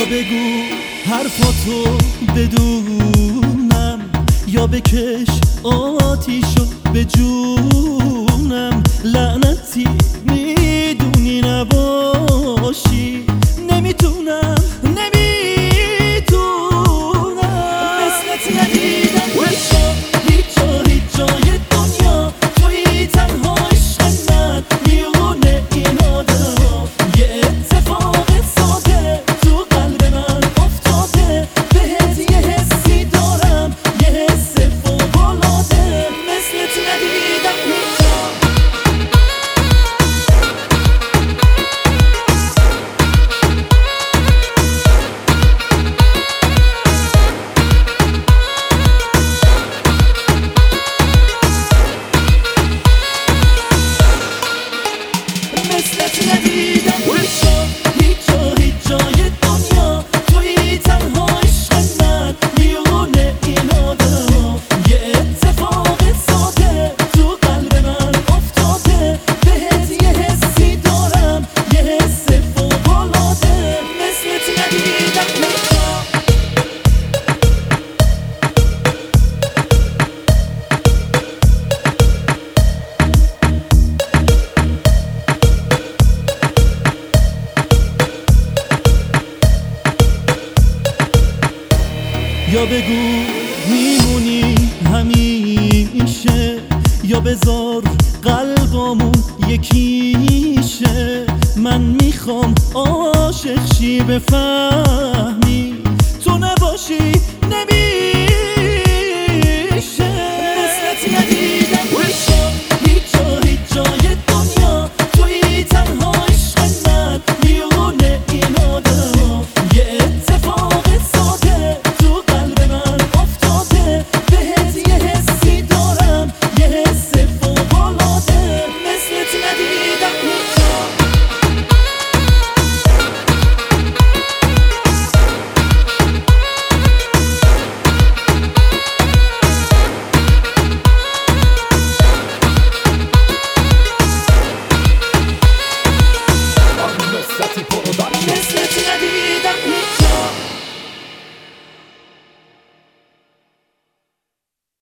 بگو حرفاتو بدونم، یا بکش آتیشو به جونم. لعنتی میدونی نباشی، نمیتونم مثلت ندیدم هیچ جای دنیا. توی تنها عشق من میونه این آدم. یه اتفاق ساده تو قلب من افتاده، بهت یه حسی دارم، یه حس فوق‌العاده. مثلت ندیدم هیچ جا. مثلت ندیدم هیچ جای دنیا. توی تنها عشق من میونه این آدم. یه اتفاق ساده تو قلب من افتاده، بهت یه حسی دارم، یه حس فوق‌العاده. مثلت ندیدم هیچ جا. یا بگو میمونی همیشه، یا بذار قلبامون یکیشه. من میخوام عاشق شی بفهمی، تو نباشی